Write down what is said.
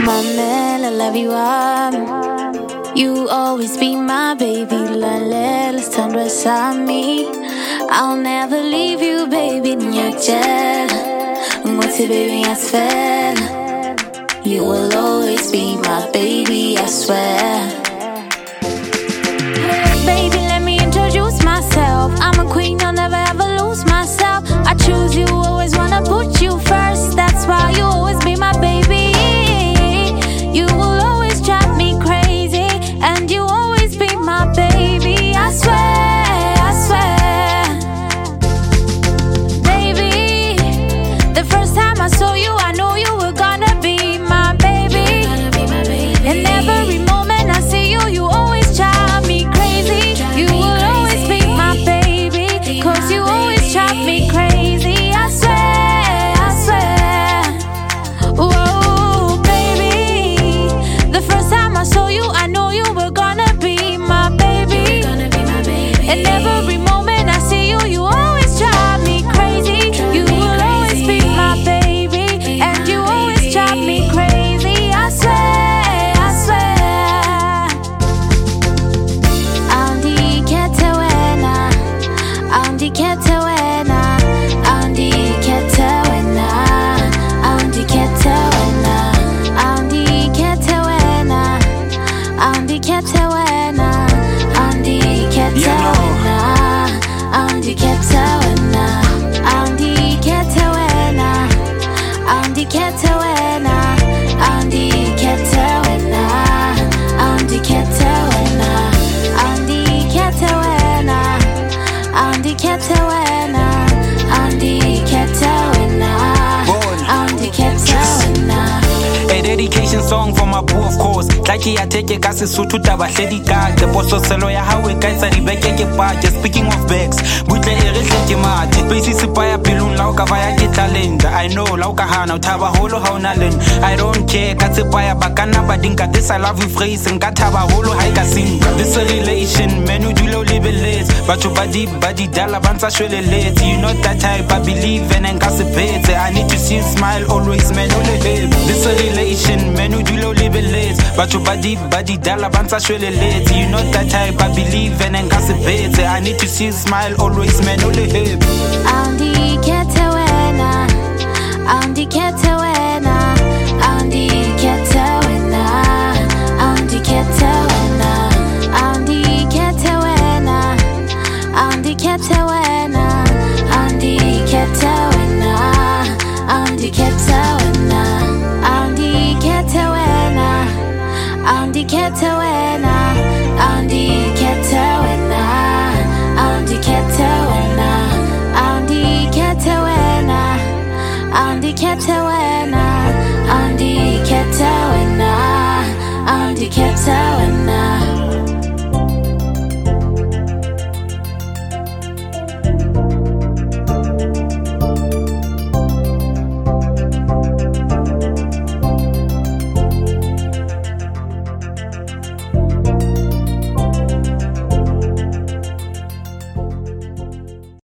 Mamela, love you, you always be my baby. Lalela, Sandra Sami. I'll never leave you, baby. Nyakjel, ngoti baby, I swear. You will always be my baby, I swear. Baby, let me introduce myself. I'm a queen, I'll never ever lose myself. I choose you, always wanna put you first. That's why you always be my baby. You will always drive me crazy, and you always be my baby. I swear, I swear. Baby, the first time I saw you, I knew you were gonna be my baby. And every moment I see you, you always drive me crazy. You will always be my baby, 'cause you always drive me crazy. I swear, I swear. Whoa, baby, the first time I saw you, I knew you were gonna be my baby. And every moment I see you, you always drive me crazy. You will always be my baby, and you always drive me crazy. I swear, I swear. Andi Ketawena, Andi Ketawena, Andi Ketawena, Andi Ketawena, Andi Ketawena, Andi Ketawena, Andi Ketawena, Andi Ketawena, Andi Ketawena, Andi Ketawena, Andi Ketawena, Andi Ketawena, Andi Ketawena, Andi Ketawena, Andi Ketawena, Andi Ketawena. A dedication song for my boo, of course. Like I take a gas so to taba shady car. The boss of Seloya, how we guys are the back. Speaking of bags, but let it mat. Basis by pilun lauka via talent. I know lauka hana taba holo haunalen. I don't care, Katsipaya bakana badinka. This I love you phrase and kataba holo haika sing. This a relation, menu dulo live late. But your body dala bansa shwele late. You know that type, I believe and gossipate. I need to see you smile always, man. This a relation, menu dulo live late. But your body dala bansa shwele late. You know that type, I believe and gossipate. I need to see you smile always, man. Andi Ketawena, Andi Ketawena, Andi Ketawena, Andi Ketawena, Andi Ketawena, Andi Ketawena, Andi Ketawena, Andi Ketawena, Andi Ketawena, Andi Ketawena, Andi Ketawena, Andi Ketawena, Andi Ketawena, Andi Ketawena.